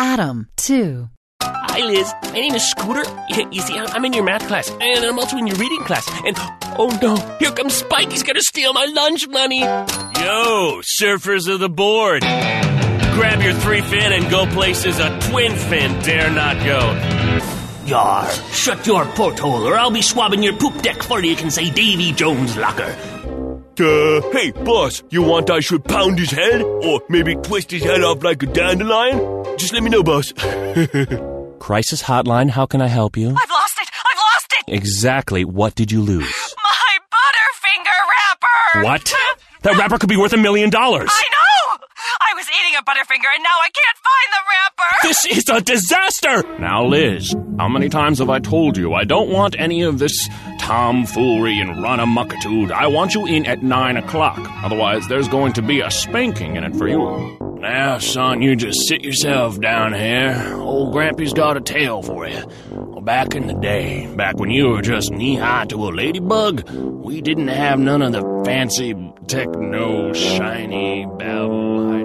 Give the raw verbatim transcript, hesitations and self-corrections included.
Adam, two. Hi, Liz. My name is Scooter. You see, I'm in your math class, and I'm also in your reading class. And, oh no, here comes Spike. He's gonna steal my lunch money. Yo, surfers of the board. Grab your three fin and go places a twin fin dare not go. Yar, shut your porthole, or I'll be swabbing your poop deck before you can say Davy Jones' locker. Uh, hey, boss, you want I should pound his head? Or maybe twist his head off like a dandelion? Just let me know, boss. Crisis Hotline, how can I help you? I've lost it! I've lost it! Exactly. What did you lose? My Butterfinger wrapper! What? That wrapper could be worth a million dollars. I know! I was eating a Butterfinger and now I can't find the wrapper! This is a disaster! Now, Liz, how many times have I told you I don't want any of this tomfoolery and run-amuckitude? I want you in at nine o'clock. Otherwise, there's going to be a spanking in it for you. Now, son, you just sit yourself down here. Old Grampy's got a tale for you. Well, back in the day, back when you were just knee-high to a ladybug, we didn't have none of the fancy techno, shiny, babble,